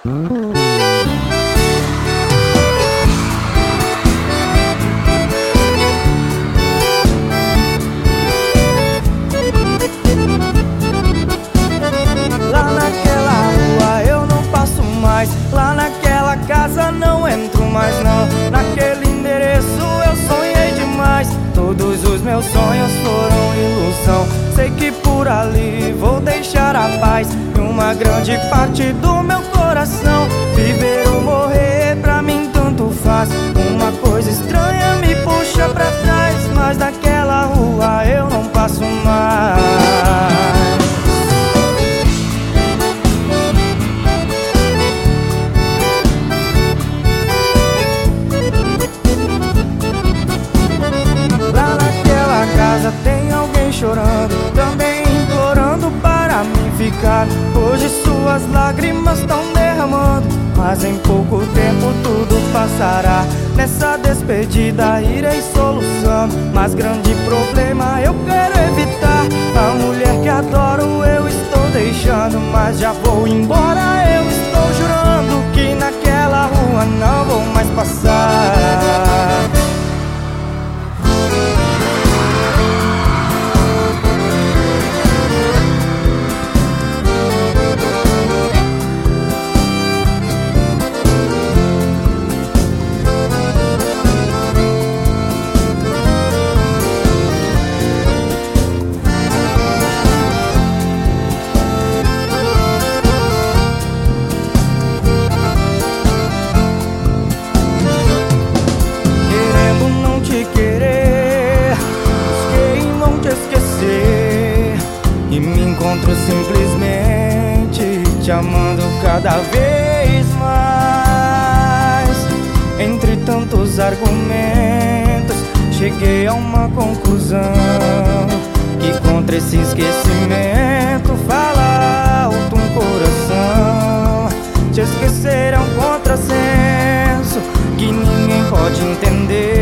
Lá naquela rua eu não passo mais, lá naquela casa não entro mais não. Naquele endereço eu sonhei demais, todos os meus sonhos foram ilusão. Sei que por ali vou deixar a paz e uma grande parte do meu coração. Viver ou morrer pra mim tanto faz, uma coisa estranha me puxa pra trás, mas naquela rua eu não passo mais. Tem alguém chorando, também implorando para mim ficar. Hoje suas lágrimas estão derramando, mas em pouco tempo tudo passará. Nessa despedida irei solucionando, mas grande problema eu quero evitar. A mulher que adoro eu estou deixando, mas já vou embora, eu estou jurando que naquela rua não vou mais passar. E me encontro simplesmente te amando cada vez mais. Entre tantos argumentos cheguei a uma conclusão, que contra esse esquecimento fala alto um coração. Te esquecer é um contrassenso que ninguém pode entender.